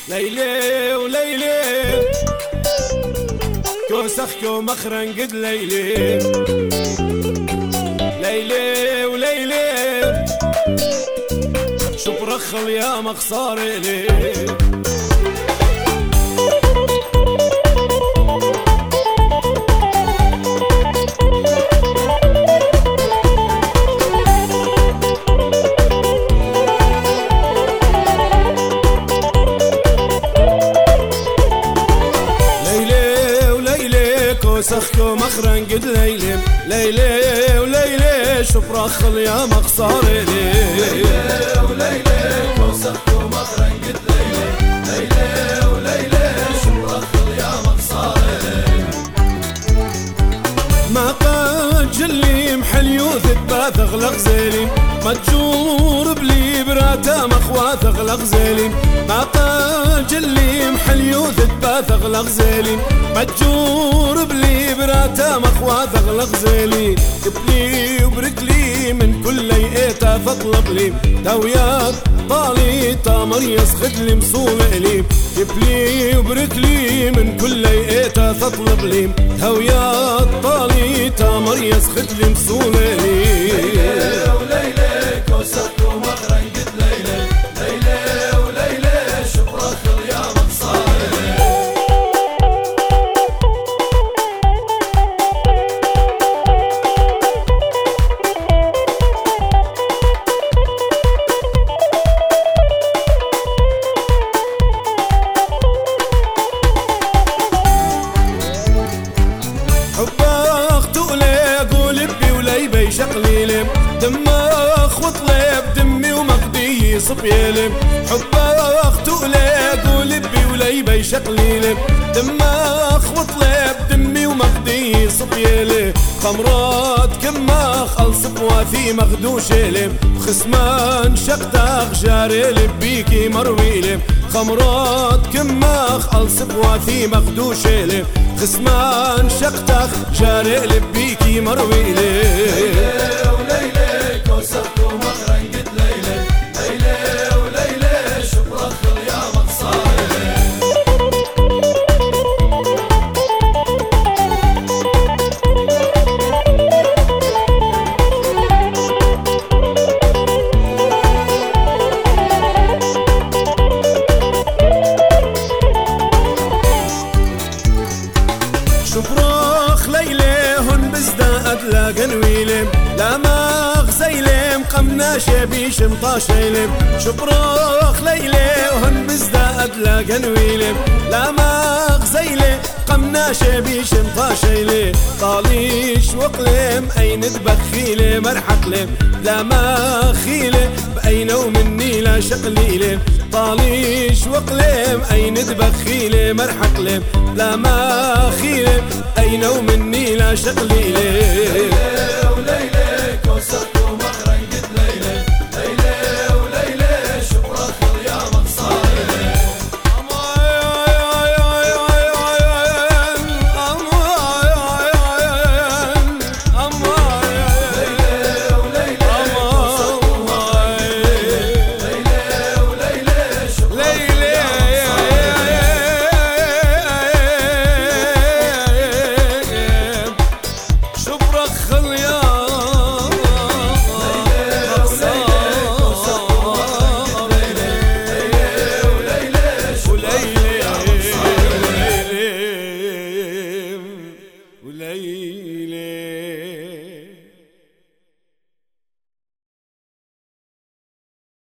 ليلي وليلي كوسخكو مخرن قد ليلي ليلي وليلي شو برخل يا مخصاري لي كوسخكو مخرن قد ليلي ليلي وليلي شو برخل يا مخصاري لي ليلي وليلي كوسخكو مخرن قد ليلي ليلي وليلي شو برخل يا مخصاري لي ما قد جلي محل يوثق باثغ لغزيلي متجور بلي براتا مخواث اغلق زيلي ما قد جلي محل يوثق باثغ لغزيلي متجور بلي براتا مخواث اغلق زيلي قبلي وبرجلي من كل ليئتا فاطلب لي داويات طالي تامر يسخد لي مصول لي قبلي وبرجلي من كل ليئتا تطلب لي داويات طالي تامر يسخد لي مصول لي كوسخكو مخرن قد ليلي ليلي وليلي شو برخل يا مخصاري حباخ تقلي قلبي وليبي شقليلي دماخ وطلب دمي ومقدي صبيلي حباخ تقلي قلبي وليبي شقليلي دماخ وطلب دمي ومقدي صبيلي خمرات كماخ الصب واثي مخدوشيلي خسمان شقتاخ جاري بيكي مرويلي خمرات كماخ الصب واثي مخدوشيلي خسمان شقتاخ جاري بيكي مرويلي ليلي وليلي كوسخكو مخرن قد ليلي ليلي وليلي شو برخل يا مخصاري شبراخ ليلي هن بزداد لا قنويلم لا ماغ زيلم قمنا شبي شمطاشيلم شبراخ ليلي هن بزداد لا قنويلم لا ماغ زيلي قمنا شبي شمطاشيلي طاليش وقلم اين تبخيلي مرحقلم لا ما خيلي باين ومني لا شقليلم طاليش وقلم اين تبخيلي مرحقلم لا ما خيلي اين ومني لا شقليلي ليلي وليلي كوسخكو